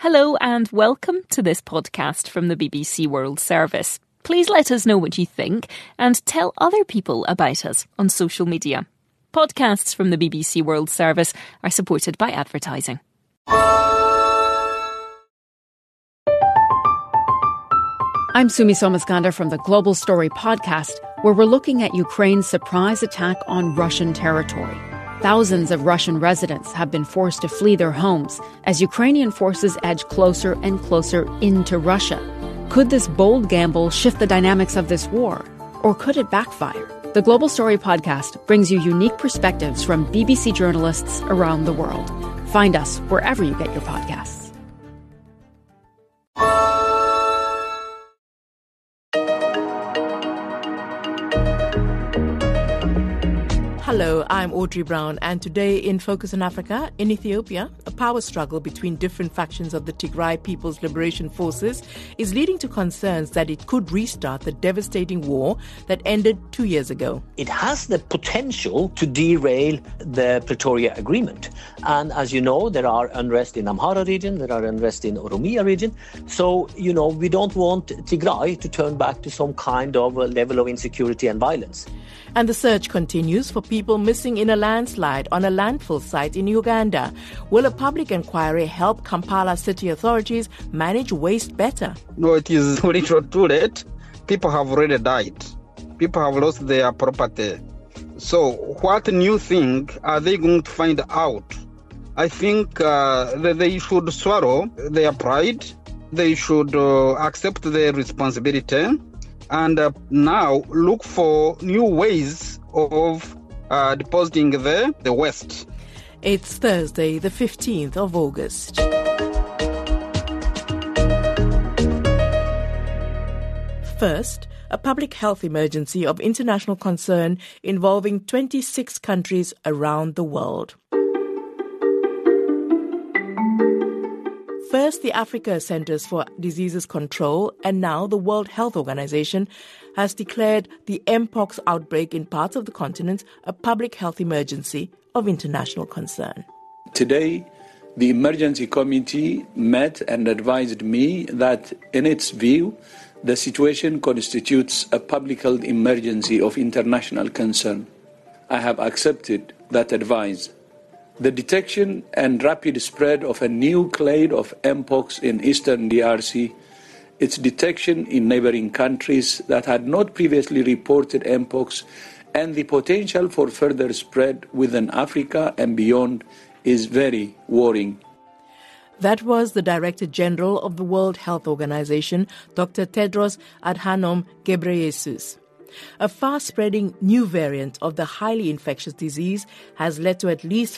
Hello and welcome to this podcast from the BBC World Service. Please let us know what you think and tell other people about us on social media. Podcasts from the BBC World Service are supported by advertising. I'm Sumi Somaskandar from the Global Story podcast, where we're looking at Ukraine's surprise attack on Russian territory. Thousands of Russian residents have been forced to flee their homes as Ukrainian forces edge closer and closer into Russia. Could this bold gamble shift the dynamics of this war? Or could it backfire? The Global Story podcast brings you unique perspectives from BBC journalists around the world. Find us wherever you get your podcasts. Hello, I'm Audrey Brown, and today in Focus on Africa, in Ethiopia, a power struggle between different factions of the Tigray People's Liberation Forces is leading to concerns that it could restart the devastating war that ended 2 years ago. It has the potential to derail the Pretoria Agreement. And as you know, there are unrest in Amhara region, there are unrest in Oromia region. So, we don't want Tigray to turn back to some kind of a level of insecurity and violence. And the search continues for people missing in a landslide on a landfill site in Uganda. Will a public inquiry help Kampala city authorities manage waste better? No, it is too little too late. People have already died. People have lost their property. So what new thing are they going to find out? I think that they should swallow their pride. They should accept their responsibility. And now look for new ways of depositing the waste. It's Thursday, the 15th of August. First, a public health emergency of international concern involving 26 countries around the world. First, the Africa Centers for Diseases Control and now the World Health Organization has declared the Mpox outbreak in parts of the continent a public health emergency of international concern. Today, the emergency committee met and advised me that, in its view, the situation constitutes a public health emergency of international concern. I have accepted that advice. The detection and rapid spread of a new clade of Mpox in eastern DRC, its detection in neighboring countries that had not previously reported Mpox, and the potential for further spread within Africa and beyond is very worrying. That was the Director General of the World Health Organization, Dr. Tedros Adhanom Ghebreyesus. A fast-spreading new variant of the highly infectious disease has led to at least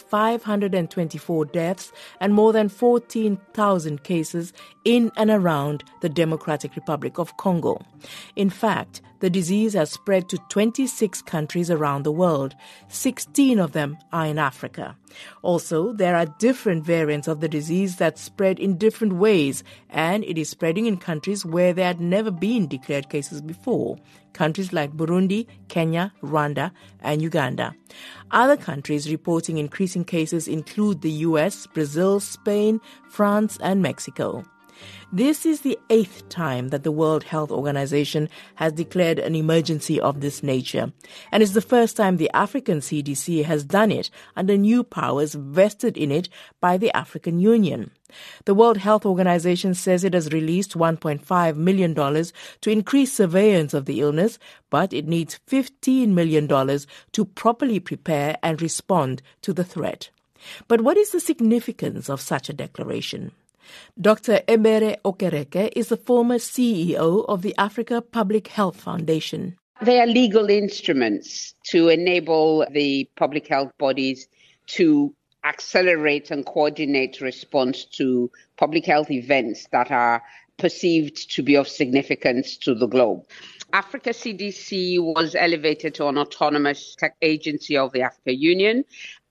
524 deaths and more than 14,000 cases in and around the Democratic Republic of Congo. In fact, the disease has spread to 26 countries around the world. 16 of them are in Africa. Also, there are different variants of the disease that spread in different ways, and it is spreading in countries where there had never been declared cases before. Countries like Burundi, Kenya, Rwanda, and Uganda. Other countries reporting increasing cases include the US, Brazil, Spain, France, and Mexico. This is the 8th time that the World Health Organization has declared an emergency of this nature, and it's the first time the African CDC has done it under new powers vested in it by the African Union. The World Health Organization says it has released $1.5 million to increase surveillance of the illness, but it needs $15 million to properly prepare and respond to the threat. But what is the significance of such a declaration? Dr. Ebere Okereke is the former CEO of the Africa Public Health Foundation. They are legal instruments to enable the public health bodies to accelerate and coordinate response to public health events that are perceived to be of significance to the globe. Africa CDC was elevated to an autonomous tech agency of the African Union,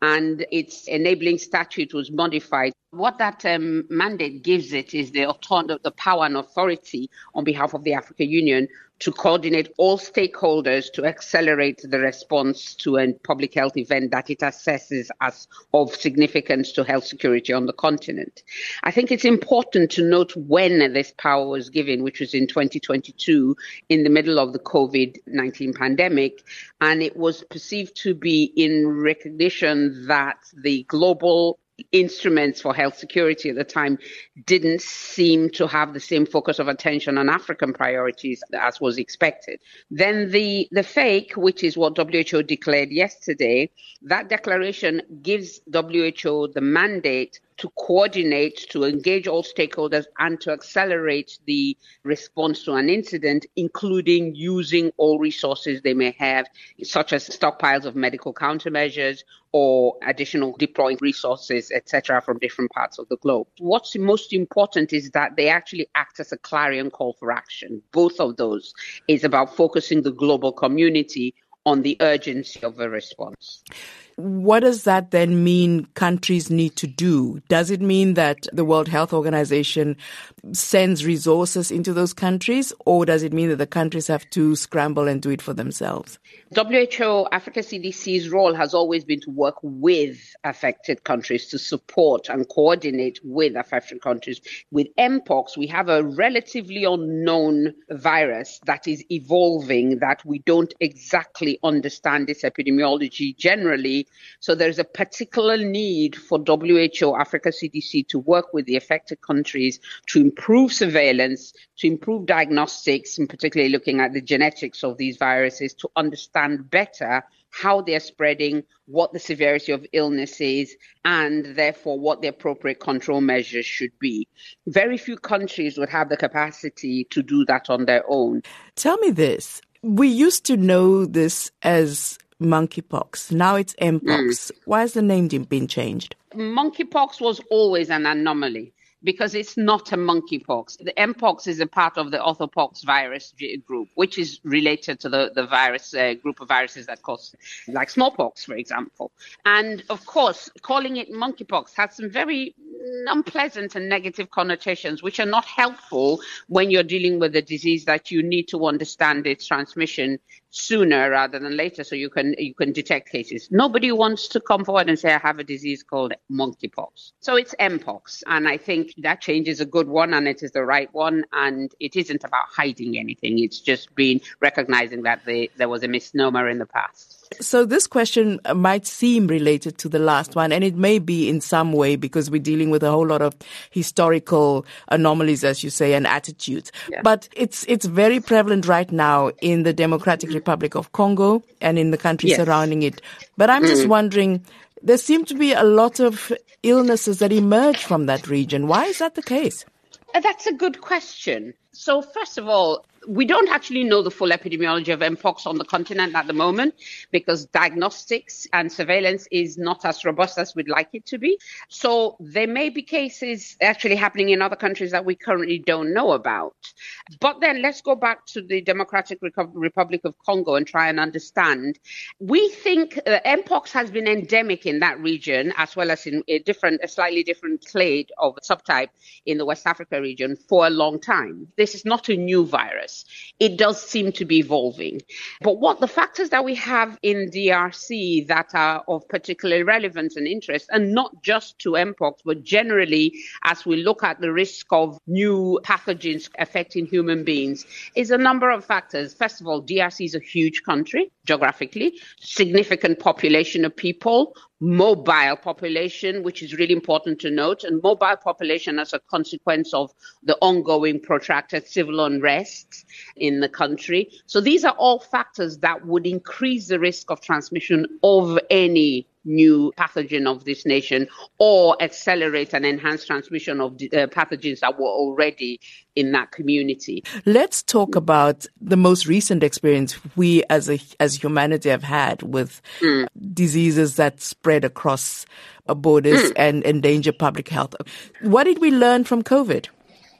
and its enabling statute was modified. What that mandate gives it is the power and authority on behalf of the African Union to coordinate all stakeholders to accelerate the response to a public health event that it assesses as of significance to health security on the continent. I think it's important to note when this power was given, which was in 2022, in the middle of the COVID-19 pandemic, and it was perceived to be in recognition that the global instruments for health security at the time didn't seem to have the same focus of attention on African priorities as was expected. Then the FAKE, which is what WHO declared yesterday, that declaration gives WHO the mandate to coordinate, to engage all stakeholders, and to accelerate the response to an incident, including using all resources they may have, such as stockpiles of medical countermeasures or additional deploying resources, etc., from different parts of the globe. What's most important is that they actually act as a clarion call for action. Both of those is about focusing the global community on the urgency of a response. What does that then mean countries need to do? Does it mean that the World Health Organization sends resources into those countries, or does it mean that the countries have to scramble and do it for themselves? WHO, Africa CDC's role has always been to work with affected countries, to support and coordinate with affected countries. With Mpox, we have a relatively unknown virus that is evolving, that we don't exactly understand its epidemiology generally. So there's a particular need for WHO, Africa CDC, to work with the affected countries to improve surveillance, to improve diagnostics, and particularly looking at the genetics of these viruses, to understand better how they're spreading, what the severity of illness is, and therefore what the appropriate control measures should be. Very few countries would have the capacity to do that on their own. Tell me this. We used to know this as monkeypox. Now it's Mpox. Why has the name been changed? Monkeypox was always an anomaly because it's not a monkeypox. The Mpox is a part of the orthopox virus group, which is related to the virus group of viruses that cause, like smallpox, for example. And of course, calling it monkeypox has some very unpleasant and negative connotations, which are not helpful when you're dealing with a disease that you need to understand its transmission sooner rather than later, so you can detect cases. Nobody wants to come forward and say, I have a disease called monkeypox. So it's Mpox, and I think that change is a good one, and it is the right one, and it isn't about hiding anything. It's just been recognizing that there was a misnomer in the past. So this question might seem related to the last one, and it may be in some way because we're dealing with a whole lot of historical anomalies, as you say, and attitudes. Yeah. But it's very prevalent right now in the Democratic Republic of Congo and in the countries surrounding it. But I'm just wondering, there seem to be a lot of illnesses that emerge from that region. Why is that the case? That's a good question. So first of all, we don't actually know the full epidemiology of Mpox on the continent at the moment because diagnostics and surveillance is not as robust as we'd like it to be. So there may be cases actually happening in other countries that we currently don't know about. But then let's go back to the Democratic Republic of Congo and try and understand. We think Mpox has been endemic in that region as well as in a slightly different clade of subtype in the West Africa region for a long time. This is not a new virus. It does seem to be evolving. But what the factors that we have in DRC that are of particular relevance and interest, and not just to Mpox, but generally as we look at the risk of new pathogens affecting human beings, is a number of factors. First of all, DRC is a huge country geographically, significant population of people, mobile population, which is really important to note, and mobile population as a consequence of the ongoing protracted civil unrest in the country. So these are all factors that would increase the risk of transmission of any new pathogen of this nation or accelerate and enhance transmission of pathogens that were already in that community. Let's talk about the most recent experience we as humanity have had with diseases that spread across borders and endanger public health. What did we learn from COVID?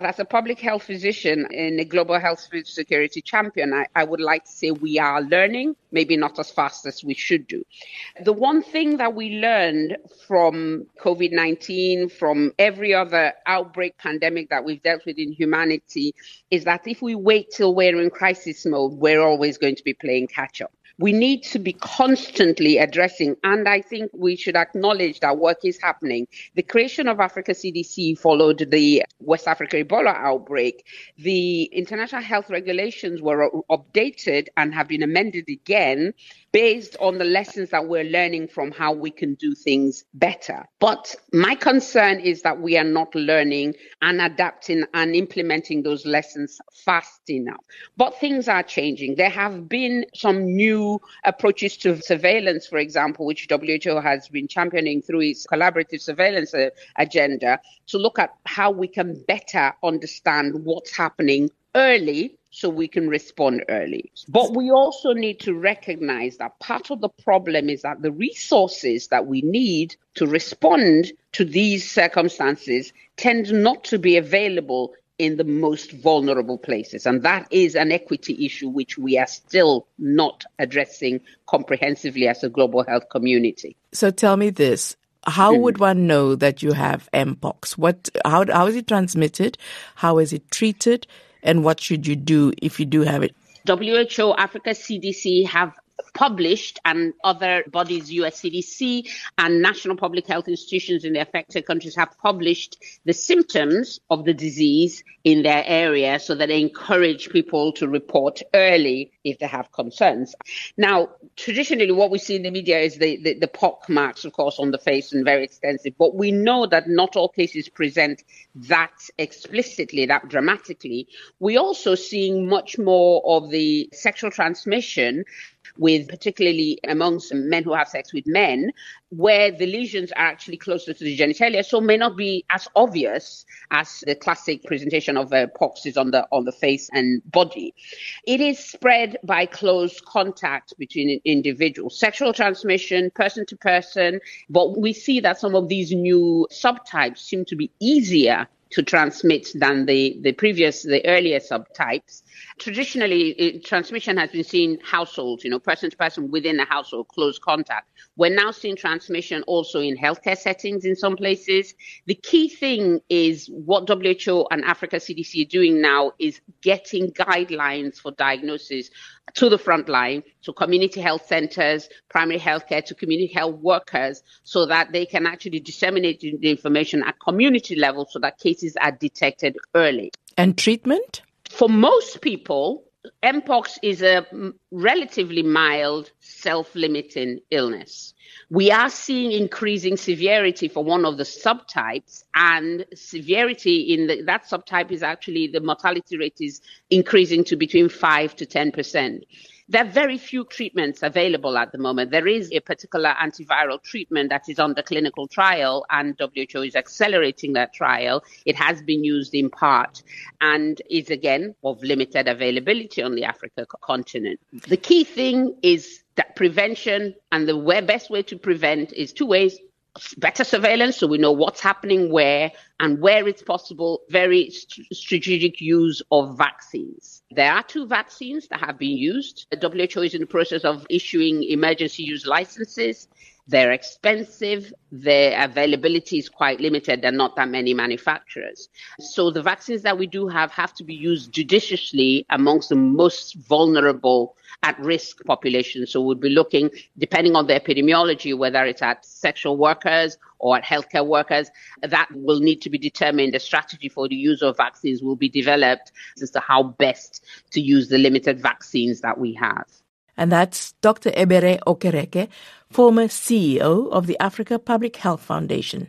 As a public health physician and a global health security champion, I would like to say we are learning, maybe not as fast as we should do. The one thing that we learned from COVID-19, from every other outbreak pandemic that we've dealt with in humanity, is that if we wait till we're in crisis mode, we're always going to be playing catch up. We need to be constantly addressing, and I think we should acknowledge that work is happening. The creation of Africa CDC followed the West Africa Ebola outbreak. The international health regulations were updated and have been amended again based on the lessons that we're learning from how we can do things better. But my concern is that we are not learning and adapting and implementing those lessons fast enough. But things are changing. There have been some new approaches to surveillance, for example, which WHO has been championing through its collaborative surveillance agenda, to look at how we can better understand what's happening early so we can respond early. But we also need to recognize that part of the problem is that the resources that we need to respond to these circumstances tend not to be available in the most vulnerable places. And that is an equity issue which we are still not addressing comprehensively as a global health community. So tell me this. How would one know that you have Mpox? How is it transmitted? How is it treated? And what should you do if you do have it? WHO, Africa CDC have published, and other bodies, US CDC and national public health institutions in the affected countries have published the symptoms of the disease in their area so that they encourage people to report early if they have concerns. Now, traditionally, what we see in the media is the pock marks, of course, on the face and very extensive. But we know that not all cases present that explicitly, that dramatically. We're also seeing much more of the sexual transmission, with particularly amongst men who have sex with men, where the lesions are actually closer to the genitalia, so may not be as obvious as the classic presentation of pox is on the face and body. It is spread by close contact between individuals, sexual transmission, person to person, but we see that some of these new subtypes seem to be easier to transmit than the earlier subtypes. Traditionally, transmission has been seen households, person to person within a household, close contact. We're now seeing transmission also in healthcare settings in some places. The key thing is what WHO and Africa CDC are doing now is getting guidelines for diagnosis to the front line, to community health centers, primary healthcare, to community health workers, so that they can actually disseminate the information at community level so that cases are detected early. And treatment? For most people, Mpox is a relatively mild, self-limiting illness. We are seeing increasing severity for one of the subtypes, and severity in that subtype is actually, the mortality rate is increasing to between 5 to 10%. There are very few treatments available at the moment. There is a particular antiviral treatment that is under clinical trial, and WHO is accelerating that trial. It has been used in part and is, again, of limited availability on the Africa continent. The key thing is that prevention, and the best way to prevent is two ways. Better surveillance, so we know what's happening where, and where it's possible, very strategic use of vaccines. There are 2 vaccines that have been used. The WHO is in the process of issuing emergency use licenses. They're expensive. Their availability is quite limited. There are not that many manufacturers. So the vaccines that we do have to be used judiciously amongst the most vulnerable at-risk population. So we'll be looking, depending on the epidemiology, whether it's at sexual workers or at healthcare workers, that will need to be determined. The strategy for the use of vaccines will be developed as to how best to use the limited vaccines that we have. And that's Dr. Ebere Okereke, former CEO of the Africa Public Health Foundation.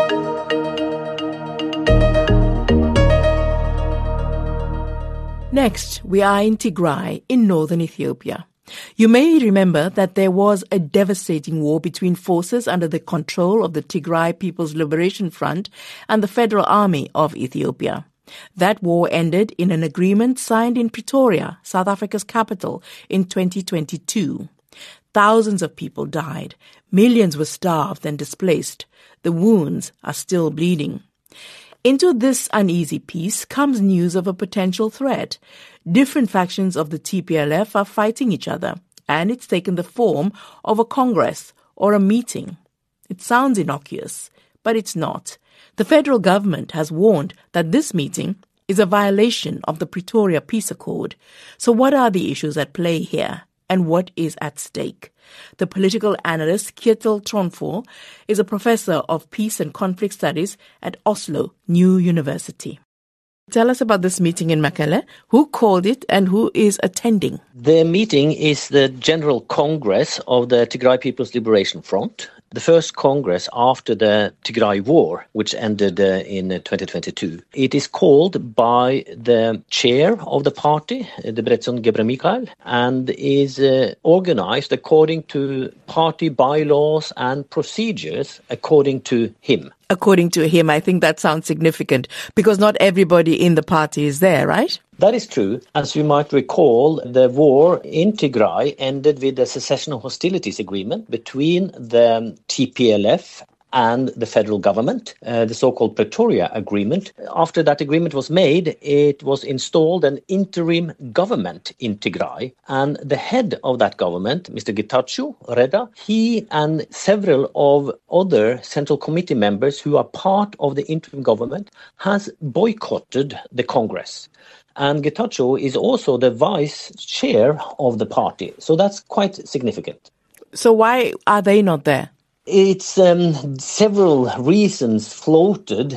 Next, we are in Tigray in northern Ethiopia. You may remember that there was a devastating war between forces under the control of the Tigray People's Liberation Front and the Federal Army of Ethiopia. That war ended in an agreement signed in Pretoria, South Africa's capital, in 2022. Thousands of people died. Millions were starved and displaced. The wounds are still bleeding. Into this uneasy peace comes news of a potential threat. Different factions of the TPLF are fighting each other, and it's taken the form of a congress or a meeting. It sounds innocuous, but it's not. The federal government has warned that this meeting is a violation of the Pretoria Peace Accord. So what are the issues at play here, and what is at stake? The political analyst Kjetil Tronfor is a professor of peace and conflict studies at Oslo New University. Tell us about this meeting in Mekelle. Who called it and who is attending? The meeting is the General Congress of the Tigray People's Liberation Front, the first Congress after the Tigray War, which ended in 2022. It is called by the chair of the party, Debretsion Gebremichael, and is organized according to party bylaws and procedures according to him. According to him, I think that sounds significant because not everybody in the party is there, right? That is true. As you might recall, the war in Tigray ended with a cessation of hostilities agreement between the TPLF and the federal government, the so-called Pretoria Agreement. After that agreement was made, it was installed an interim government in Tigray. And the head of that government, Mr. Getachew Reda, he and several of other Central Committee members who are part of the interim government has boycotted the Congress. And Getachew is also the vice chair of the party. So that's quite significant. So why are they not there? It's several reasons floated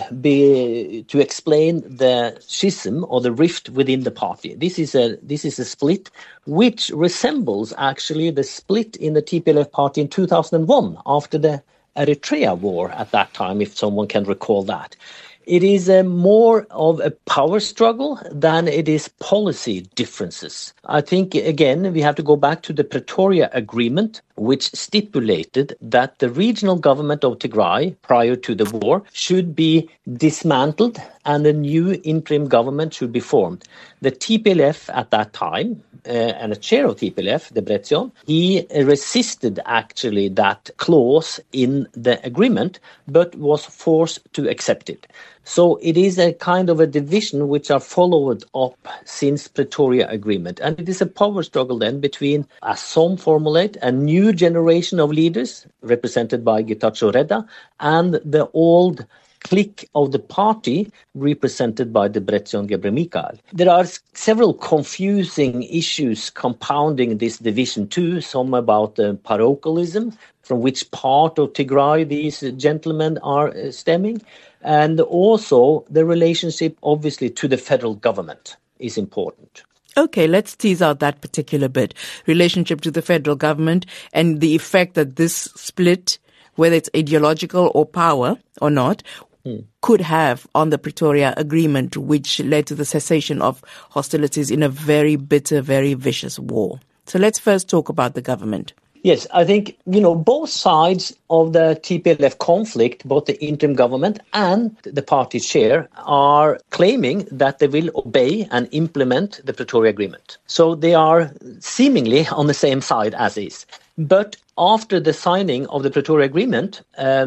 to explain the schism or the rift within the party. This is a split which resembles actually the split in the TPLF party in 2001 after the Eritrea war at that time, if someone can recall that. It is more of a power struggle than it is policy differences. I think, again, we have to go back to the Pretoria Agreement, which stipulated that the regional government of Tigray, prior to the war, should be dismantled and a new interim government should be formed. The TPLF at that time, and the chair of TPLF, Debretsion, he resisted actually that clause in the agreement, but was forced to accept it. So it is a kind of a division which are followed up since Pretoria Agreement. And it is a power struggle then between, as some formulate, a new generation of leaders represented by Getachew Reda and the old clique of the party represented by Debretsion Gebremichael. There are several confusing issues compounding this division too, some about parochialism, from which part of Tigray these gentlemen are stemming, and also the relationship obviously to the federal government is important. Okay, let's tease out that particular bit. Relationship to the federal government and the effect that this split, whether it's ideological or power or not, could have on the Pretoria Agreement, which led to the cessation of hostilities in a very bitter, very vicious war. So let's first talk about the government. Yes, I think, both sides of the TPLF conflict, both the interim government and the party chair, are claiming that they will obey and implement the Pretoria Agreement. So they are seemingly on the same side as is. But after the signing of the Pretoria Agreement,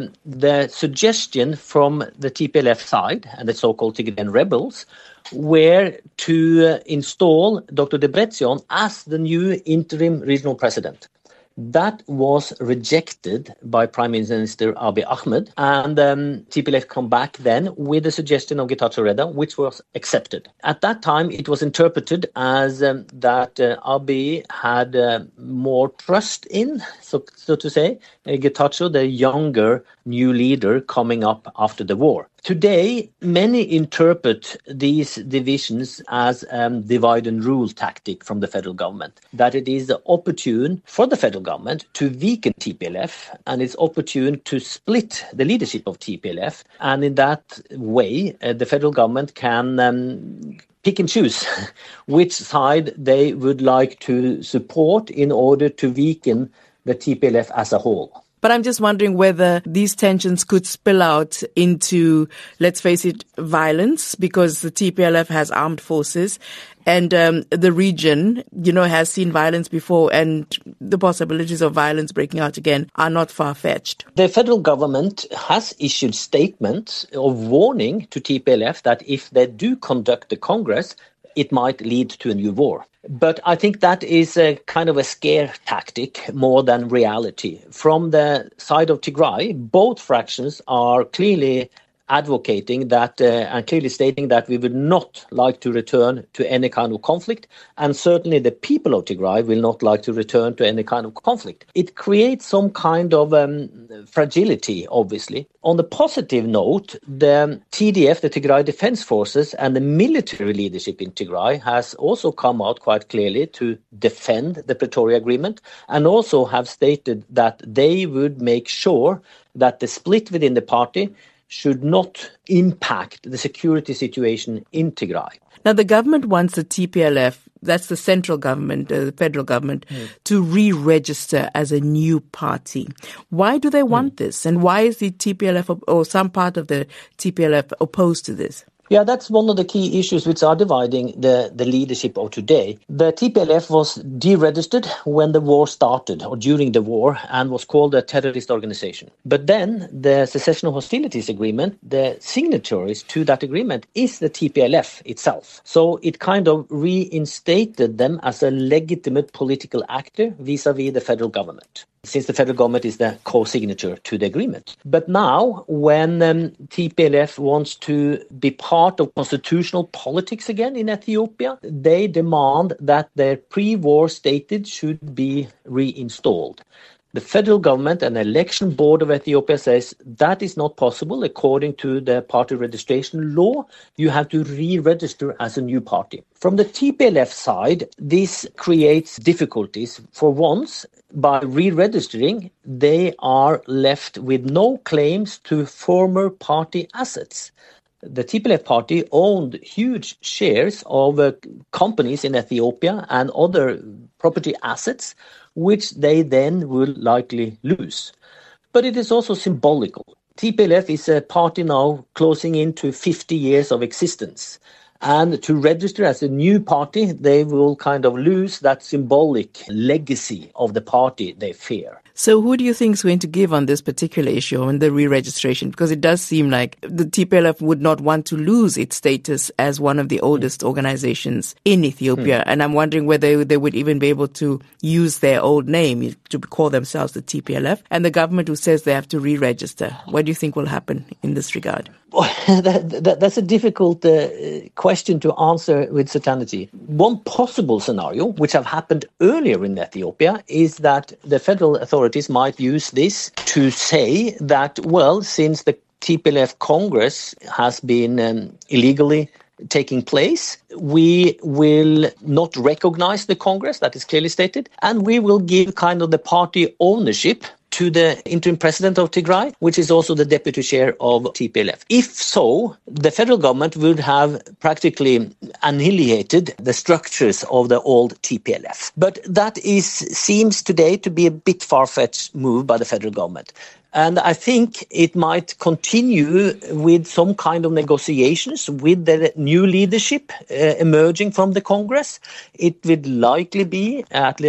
the suggestion from the TPLF side and the so-called Tigrayan rebels were to install Dr. Debretsion as the new interim regional president. That was rejected by Prime Minister Abiy Ahmed, and TPLF come back then with the suggestion of Getachew Reda, which was accepted. At that time, it was interpreted as that Abiy had more trust in, so to say, Getachew, the younger new leader coming up after the war. Today, many interpret these divisions as divide and rule tactic from the federal government, that it is opportune for the federal government to weaken TPLF, and it's opportune to split the leadership of TPLF. And in that way, the federal government can pick and choose which side they would like to support in order to weaken the TPLF as a whole. But I'm just wondering whether these tensions could spill out into, let's face it, violence, because the TPLF has armed forces. And the region, has seen violence before, and the possibilities of violence breaking out again are not far-fetched. The federal government has issued statements of warning to TPLF that if they do conduct the Congress, it might lead to a new war. But I think that is a kind of a scare tactic more than reality. From the side of Tigray, both fractions are clearly advocating that and clearly stating that we would not like to return to any kind of conflict, and certainly the people of Tigray will not like to return to any kind of conflict. It creates some kind of fragility, obviously. On the positive note, the TDF, the Tigray Defense Forces, and the military leadership in Tigray has also come out quite clearly to defend the Pretoria Agreement, and also have stated that they would make sure that the split within the party should not impact the security situation in Tigray. Now, the government wants the TPLF, that's the central government, the federal government, to re-register as a new party. Why do they want this? And why is the TPLF or some part of the TPLF opposed to this? Yeah, that's one of the key issues which are dividing the leadership of today. The TPLF was deregistered when the war started, or during the war, and was called a terrorist organization. But then the Cessation of Hostilities Agreement, the signatories to that agreement is the TPLF itself. So it kind of reinstated them as a legitimate political actor vis-à-vis the federal government, since the federal government is the co-signature to the agreement. But now, when TPLF wants to be part of constitutional politics again in Ethiopia, they demand that their pre-war status should be reinstalled. The federal government and the election board of Ethiopia says that is not possible according to the party registration law. You have to re-register as a new party. From the TPLF side, this creates difficulties. For once, by re-registering, they are left with no claims to former party assets. The TPLF party owned huge shares of companies in Ethiopia and other property assets, which they then will likely lose. But it is also symbolical. TPLF is a party now closing into 50 years of existence. And to register as a new party, they will kind of lose that symbolic legacy of the party they fear. So who do you think is going to give on this particular issue, on the re-registration? Because it does seem like the TPLF would not want to lose its status as one of the oldest organizations in Ethiopia. And I'm wondering whether they would even be able to use their old name to call themselves the TPLF. And the government who says they have to re-register. What do you think will happen in this regard? That's a difficult question to answer with certainty. One possible scenario, which have happened earlier in Ethiopia, is that the federal authorities might use this to say that, well, since the TPLF Congress has been illegally taking place, we will not recognize the Congress, that is clearly stated, and we will give kind of the party ownership to the interim president of Tigray, which is also the deputy chair of TPLF. If so, the federal government would have practically annihilated the structures of the old TPLF. But that seems today to be a bit far-fetched move by the federal government. And I think it might continue with some kind of negotiations with the new leadership emerging from the Congress. It would likely be, at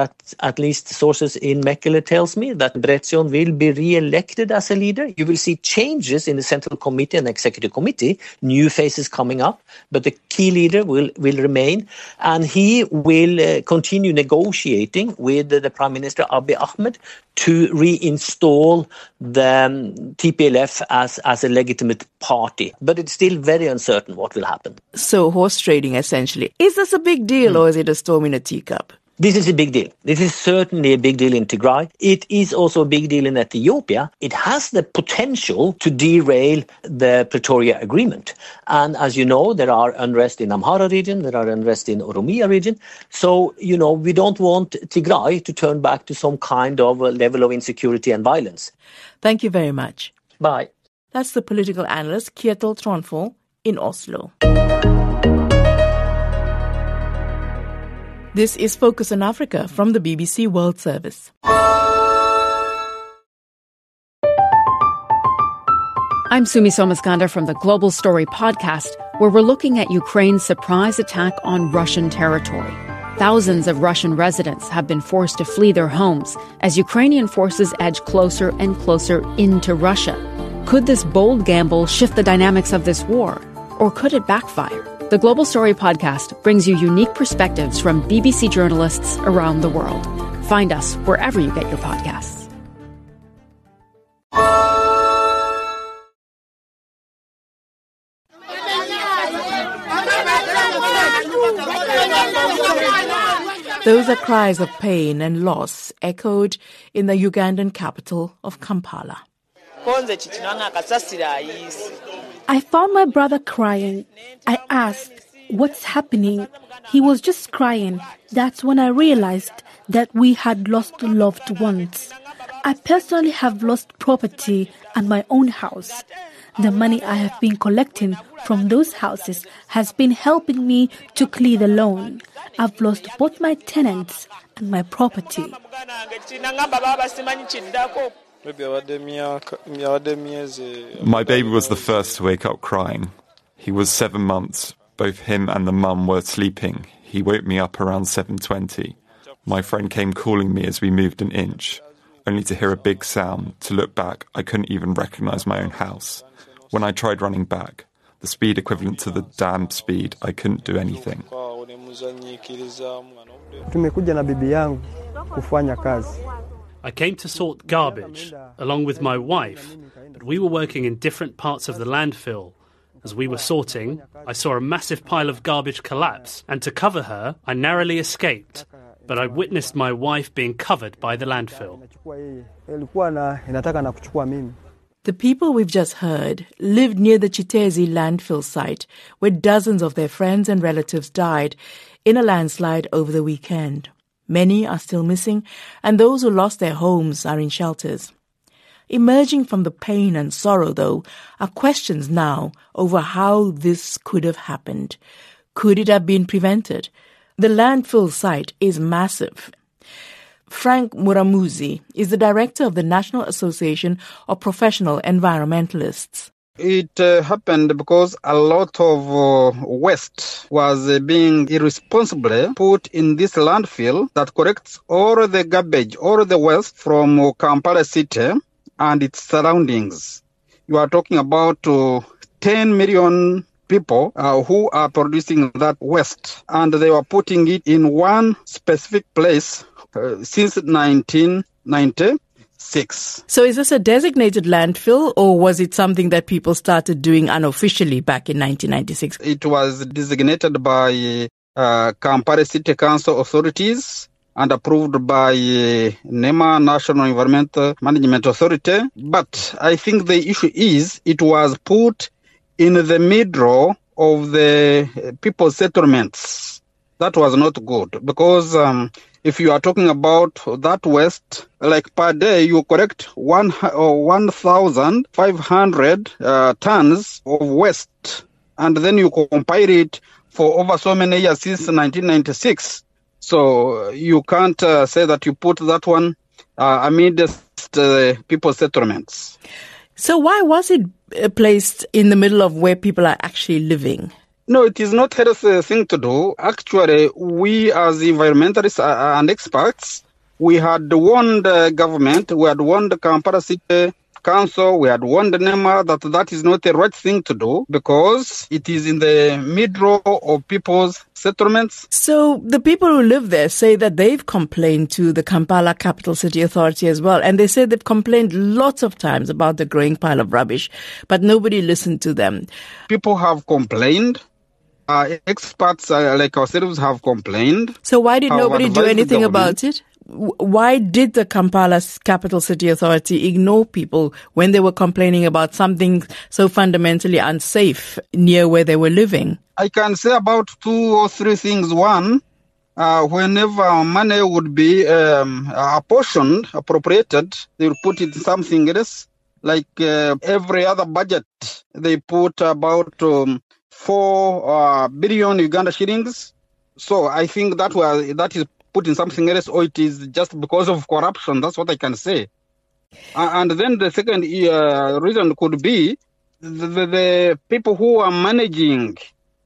least sources in Mekele tells me, that Debretsion will be re-elected as a leader. You will see changes in the Central Committee and Executive Committee, new faces coming up, but the key leader will remain. And he will continue negotiating with the Prime Minister Abiy Ahmed to reinstall the TPLF as a legitimate party. But it's still very uncertain what will happen. So horse trading, essentially. Is this a big deal or is it a storm in a teacup? This is a big deal. This is certainly a big deal in Tigray. It is also a big deal in Ethiopia. It has the potential to derail the Pretoria Agreement. And as you know, there are unrest in Amhara region, there are unrest in Oromia region. So, we don't want Tigray to turn back to some kind of level of insecurity and violence. Thank you very much. Bye. That's the political analyst Kjetil Tronvoll in Oslo. This is Focus on Africa from the BBC World Service. I'm Sumi Somaskandar from the Global Story podcast, where we're looking at Ukraine's surprise attack on Russian territory. Thousands of Russian residents have been forced to flee their homes as Ukrainian forces edge closer and closer into Russia. Could this bold gamble shift the dynamics of this war, or could it backfire? The Global Story podcast brings you unique perspectives from BBC journalists around the world. Find us wherever you get your podcasts. Those are cries of pain and loss echoed in the Ugandan capital of Kampala. I found my brother crying. I asked, "What's happening?" He was just crying. That's when I realized that we had lost loved ones. I personally have lost property and my own house. The money I have been collecting from those houses has been helping me to clear the loan. I've lost both my tenants and my property. My baby was the first to wake up crying. He was 7 months. Both him and the mum were sleeping. He woke me up around 7:20. My friend came calling me as we moved an inch, only to hear a big sound. To look back, I couldn't even recognise my own house. When I tried running back, the speed equivalent to the dam speed, I couldn't do anything. I came to sort garbage, along with my wife, but we were working in different parts of the landfill. As we were sorting, I saw a massive pile of garbage collapse, and to cover her, I narrowly escaped. But I witnessed my wife being covered by the landfill. The people we've just heard lived near the Chitezi landfill site, where dozens of their friends and relatives died in a landslide over the weekend. Many are still missing, and those who lost their homes are in shelters. Emerging from the pain and sorrow, though, are questions now over how this could have happened. Could it have been prevented? The landfill site is massive. Frank Muramuzi is the director of the National Association of Professional Environmentalists. It happened because a lot of waste was being irresponsibly put in this landfill that collects all the garbage, all the waste from Kampala city and its surroundings. You are talking about 10 million people who are producing that waste, and they were putting it in one specific place since 1996. So is this a designated landfill, or was it something that people started doing unofficially back in 1996? It was designated by Kampala City Council authorities and approved by NEMA, National Environmental Management Authority. But I think the issue is it was put in the middle of the people's settlements. That was not good, because if you are talking about that waste, like per day you collect 1,500 tons of waste, and then you compile it for over so many years since 1996. So you can't say that you put that one amidst people's settlements. So why was it placed in the middle of where people are actually living? No, it is not a healthy thing to do. Actually, we as environmentalists and experts, we had warned the government, we had warned the Kampala City Council, we had warned the NEMA that is not the right thing to do, because it is in the middle of people's settlements. So the people who live there say that they've complained to the Kampala Capital City Authority as well, and they say they've complained lots of times about the growing pile of rubbish, but nobody listened to them. People have complained. Experts like ourselves have complained. So why did nobody do anything about it? Why did the Kampala Capital City Authority ignore people when they were complaining about something so fundamentally unsafe near where they were living? I can say about 2 or 3 things. One, whenever money would be appropriated, they would put it in something else. Like every other budget, they put about 4 billion Uganda shillings. So I think that is put in something else, or it is just because of corruption. That's what I can say. And then the second reason could be the people who are managing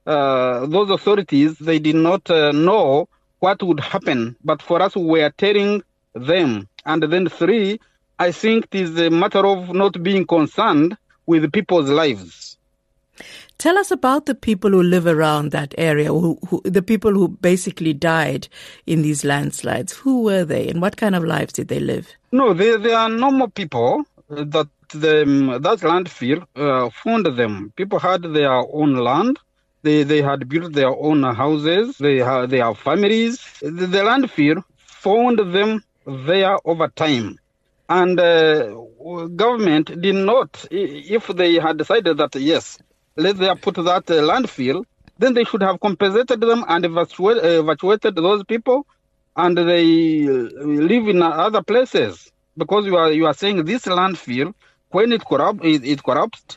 those authorities, they did not know what would happen. But for us, we are telling them. And then 3, I think it is a matter of not being concerned with people's lives. Tell us about the people who live around that area, the people who basically died in these landslides. Who were they and what kind of lives did they live? No, they are normal people that that landfill found them. People had their own land. They had built their own houses. They have families. The landfill found them there over time. And government did not, if they had decided that, yes, let's put that landfill, then they should have compensated them and evacuated those people, and they live in other places. Because you are saying this landfill, when it corrupts,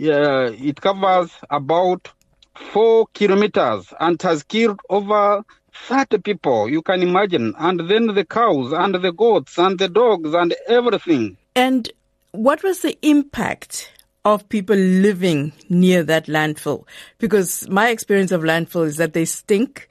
it covers about 4 kilometers and has killed over 30 people, you can imagine, and then the cows and the goats and the dogs and everything. And what was the impact of people living near that landfill? Because my experience of landfill is that they stink,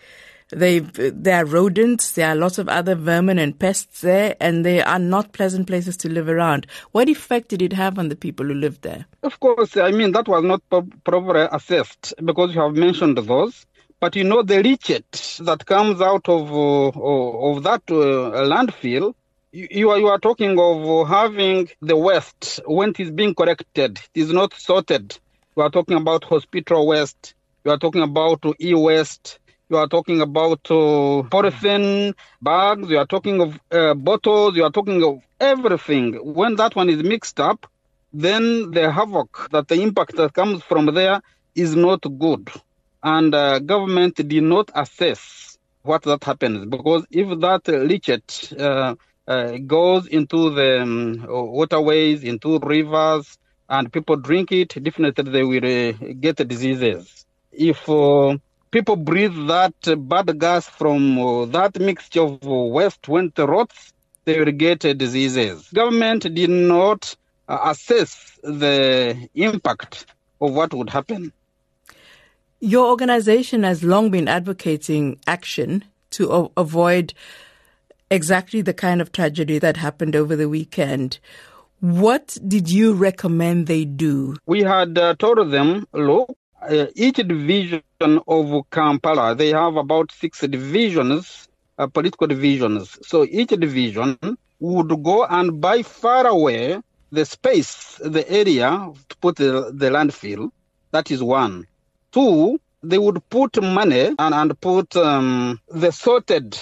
there are rodents, there are lots of other vermin and pests there, and they are not pleasant places to live around. What effect did it have on the people who lived there? Of course, I mean, that was not properly assessed, because you have mentioned those. But the leachate that comes out of that landfill, you are talking of having the waste when it is being collected. It is not sorted. You are talking about hospital waste. You are talking about e-waste. You are talking about polythene bags. You are talking of bottles. You are talking of everything. When that one is mixed up, then the havoc, the impact that comes from there is not good. And government did not assess what that happens, because if that leachate goes into the waterways, into rivers, and people drink it, definitely they will get diseases. If people breathe that bad gas from that mixture of waste when it rots, they will get diseases. Government did not assess the impact of what would happen. Your organization has long been advocating action to avoid exactly the kind of tragedy that happened over the weekend. What did you recommend they do? We had told them, look, each division of Kampala, they have about 6 divisions, political divisions. So each division would go and buy far away the space, the area to put the landfill. That is 1. 2, they would put money and put the sorted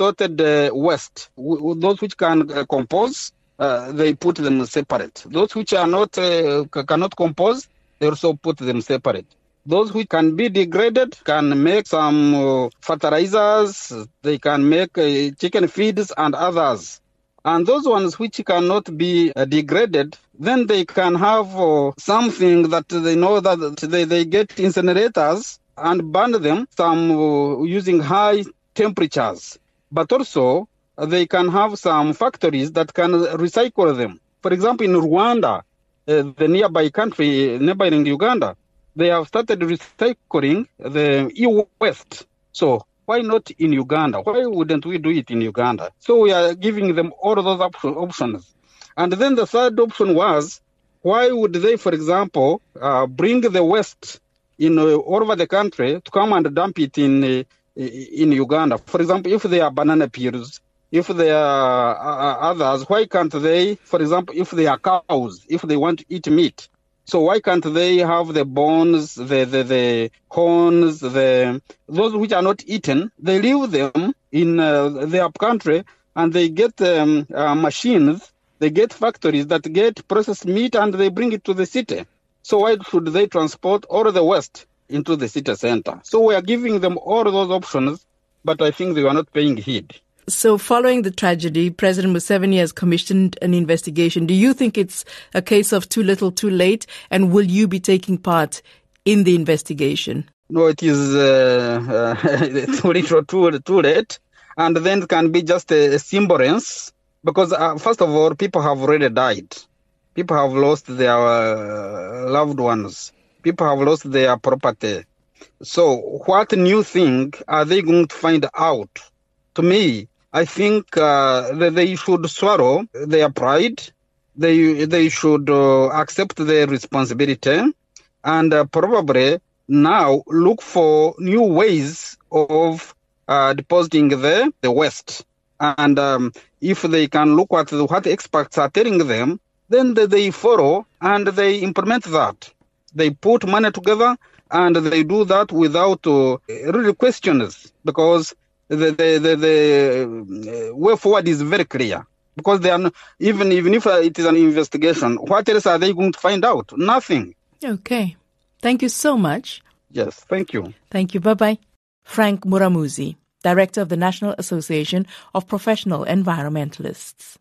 waste. Those which can compose, they put them separate. Those which are not cannot compose, they also put them separate. Those which can be degraded can make some fertilizers. They can make chicken feeds and others. And those ones which cannot be degraded, then they can have something that they know that they get incinerators and burn them, some using high temperatures. But also, they can have some factories that can recycle them. For example, in Rwanda, the nearby country, neighboring Uganda, they have started recycling the e-waste. So why not in Uganda? Why wouldn't we do it in Uganda? So we are giving them all those options. And then the third option was, why would they, for example, bring the waste all over the country to come and dump it in Uganda? For example, if they are banana peels, if they are others, why can't they, for example, if they are cows, if they want to eat meat, so why can't they have the bones, the horns, those which are not eaten? They leave them in their country, and they get machines, they get factories that get processed meat, and they bring it to the city. So why should they transport all the waste into the city center? So we are giving them all those options, but I think they are not paying heed. So following the tragedy, President Museveni has commissioned an investigation. Do you think it's a case of too little, too late? And will you be taking part in the investigation? No, it is too little, too late. And then it can be just a semblance. Because first of all, people have already died. People have lost their loved ones. People have lost their property. So what new thing are they going to find out? To me, I think that they should swallow their pride. They should accept their responsibility and probably now look for new ways of depositing the West. And if they can look at what experts are telling them, then they follow and they implement that. They put money together and they do that without really questions, because the way forward is very clear. Because they are even if it is an investigation, what else are they going to find out? Nothing. Okay. Thank you so much. Yes, thank you. Thank you. Bye-bye. Frank Muramuzi, Director of the National Association of Professional Environmentalists.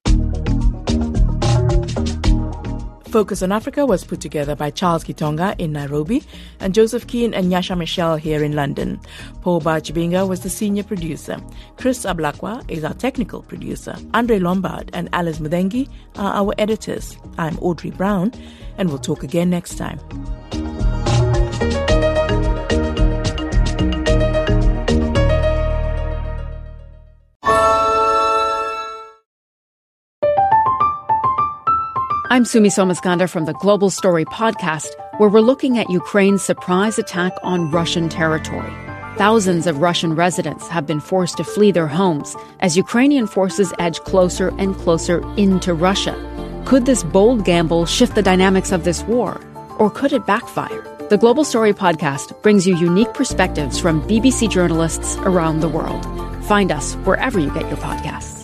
Focus on Africa was put together by Charles Kitonga in Nairobi and Joseph Keane and Nyasha Michelle here in London. Paul Bachibinga was the senior producer. Chris Ablakwa is our technical producer. Andre Lombard and Alice Mudengi are our editors. I'm Audrey Brown, and we'll talk again next time. I'm Sumi Somaskandar from the Global Story podcast, where we're looking at Ukraine's surprise attack on Russian territory. Thousands of Russian residents have been forced to flee their homes as Ukrainian forces edge closer and closer into Russia. Could this bold gamble shift the dynamics of this war? Or could it backfire? The Global Story podcast brings you unique perspectives from BBC journalists around the world. Find us wherever you get your podcasts.